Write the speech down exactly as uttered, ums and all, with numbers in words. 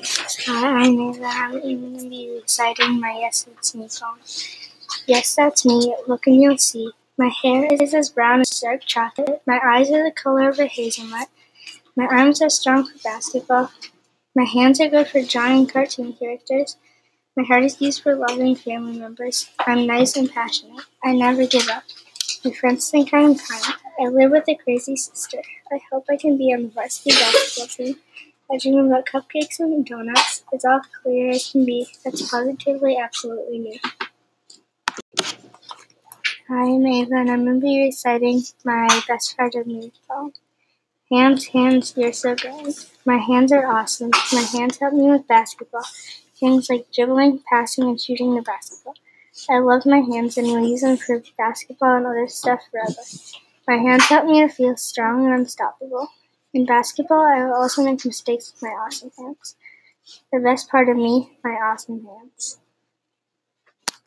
Hi, I'm Ava. I'm going to be reciting my Yes, It's Me song. Yes, that's me. Look and you'll see. My hair is as brown as dark chocolate. My eyes are the color of a hazelnut. My arms are strong for basketball. My hands are good for drawing cartoon characters. My heart is used for loving family members. I'm nice and passionate. I never give up. My friends think I am kind. I live with a crazy sister. I hope I can be on the varsity basketball team. I dream about cupcakes and donuts. It's all clear as can be. That's positively absolutely me. Hi, I'm Ava, and I'm going to be reciting my Best Part of Me song. Hands, hands, you're so grand. My hands are awesome. My hands help me with basketball. Things like dribbling, passing, and shooting the basketball. I love my hands and will use them for basketball and other stuff forever. My hands help me to feel strong and unstoppable. In basketball, I will also make mistakes with my awesome hands. The best part of me, my awesome hands.